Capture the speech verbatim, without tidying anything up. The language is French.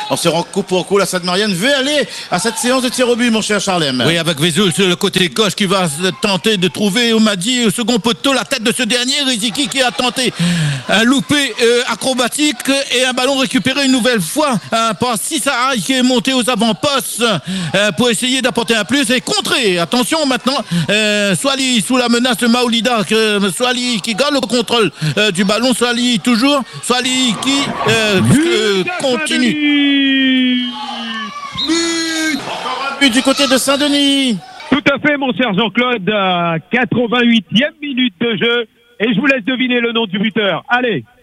On se rend coup pour coup. La Sainte-Marianne veut aller à cette séance de tir au but, mon cher Charlem. Oui, avec Vesoul sur le côté gauche qui va tenter de trouver Oumadi au second poteau, la tête de ce dernier, Riziki qui a tenté un loupé euh, acrobatique et un ballon récupéré une nouvelle fois euh, par Sissara qui est monté aux avant-postes euh, pour essayer d'apporter un plus et contrer. Attention maintenant, euh, Swali sous la menace de Maoulida, que, Swali qui garde le contrôle euh, du ballon, Swali toujours, Swali qui euh, euh, continue. Encore un but du côté de Saint-Denis. Tout à fait, mon cher Jean-Claude, quatre-vingt-huitième minute de jeu. Et je vous laisse deviner le nom du buteur. Allez.